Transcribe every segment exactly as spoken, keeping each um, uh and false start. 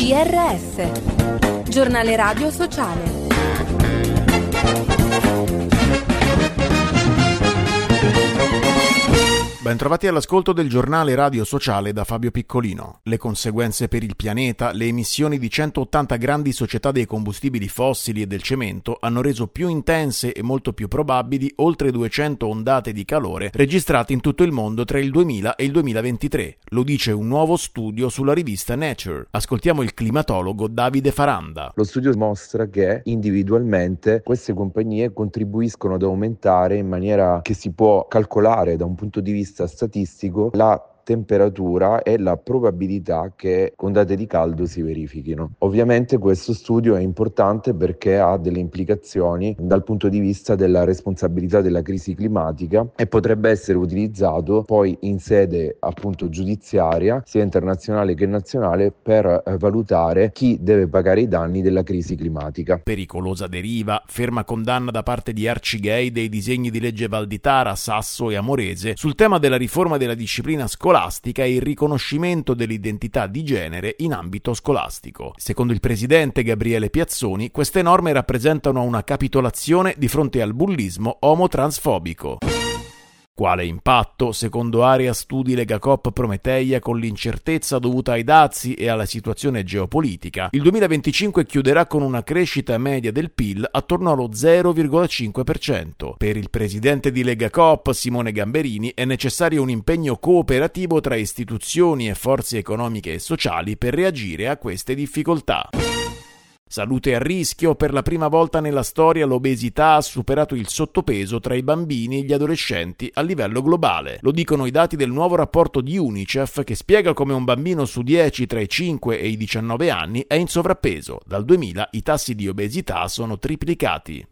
G R S, Giornale Radio Sociale. Bentrovati all'ascolto del giornale radio sociale da Fabio Piccolino. Le conseguenze per il pianeta, le emissioni di centottanta grandi società dei combustibili fossili e del cemento hanno reso più intense e molto più probabili oltre duecento ondate di calore registrate in tutto il mondo tra il duemila e il duemilaventitré. Lo dice un nuovo studio sulla rivista Nature. Ascoltiamo il climatologo Davide Faranda. Lo studio mostra che individualmente queste compagnie contribuiscono ad aumentare in maniera che si può calcolare da un punto di vista statistico la temperatura e la probabilità che ondate di caldo si verifichino. Ovviamente questo studio è importante perché ha delle implicazioni dal punto di vista della responsabilità della crisi climatica e potrebbe essere utilizzato poi in sede appunto giudiziaria sia internazionale che nazionale per eh, valutare chi deve pagare i danni della crisi climatica. Pericolosa deriva, ferma condanna da parte di Arcigay dei disegni di legge Valditara, Sasso e Amorese sul tema della riforma della disciplina scolastica e il riconoscimento dell'identità di genere in ambito scolastico. Secondo il presidente Gabriele Piazzoni, queste norme rappresentano una capitolazione di fronte al bullismo omotransfobico. Quale impatto, secondo Area Studi Legacoop Prometeia, con l'incertezza dovuta ai dazi e alla situazione geopolitica, il duemilaventicinque chiuderà con una crescita media del P I L attorno allo zero virgola cinque per cento. Per il presidente di Legacoop, Simone Gamberini, è necessario un impegno cooperativo tra istituzioni e forze economiche e sociali per reagire a queste difficoltà. Salute a rischio, per la prima volta nella storia l'obesità ha superato il sottopeso tra i bambini e gli adolescenti a livello globale. Lo dicono i dati del nuovo rapporto di UNICEF che spiega come un bambino su dieci tra i cinque e i diciannove anni è in sovrappeso. Dal duemila i tassi di obesità sono triplicati.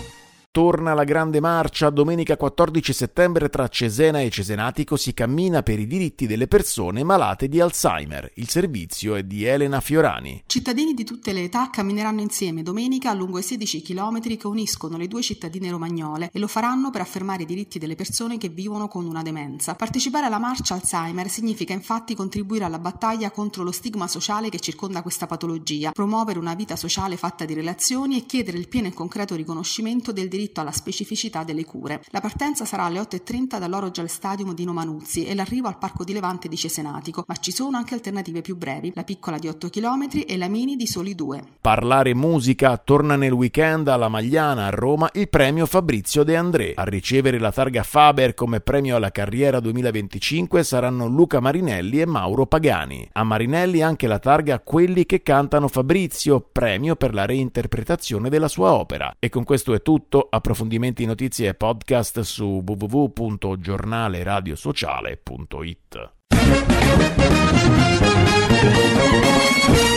Torna la grande marcia. Domenica quattordici settembre tra Cesena e Cesenatico si cammina per i diritti delle persone malate di Alzheimer. Il servizio è di Elena Fiorani. Cittadini di tutte le età cammineranno insieme domenica lungo i sedici chilometri che uniscono le due cittadine romagnole e lo faranno per affermare i diritti delle persone che vivono con una demenza. Partecipare alla marcia Alzheimer significa infatti contribuire alla battaglia contro lo stigma sociale che circonda questa patologia, promuovere una vita sociale fatta di relazioni e chiedere il pieno e concreto riconoscimento del diritto alla specificità delle cure. La partenza sarà alle otto e trenta dall'Orogel Stadium di Nomanuzzi e l'arrivo al Parco di Levante di Cesenatico, ma ci sono anche alternative più brevi, la piccola di otto chilometri e la mini di soli due. Parlare musica, torna nel weekend alla Magliana a Roma il premio Fabrizio De André. A ricevere la targa Faber come premio alla carriera duemilaventicinque saranno Luca Marinelli e Mauro Pagani. A Marinelli anche la targa Quelli che cantano Fabrizio, premio per la reinterpretazione della sua opera. E con questo è tutto. Approfondimenti, notizie e podcast su w w w punto giornale radio sociale punto it.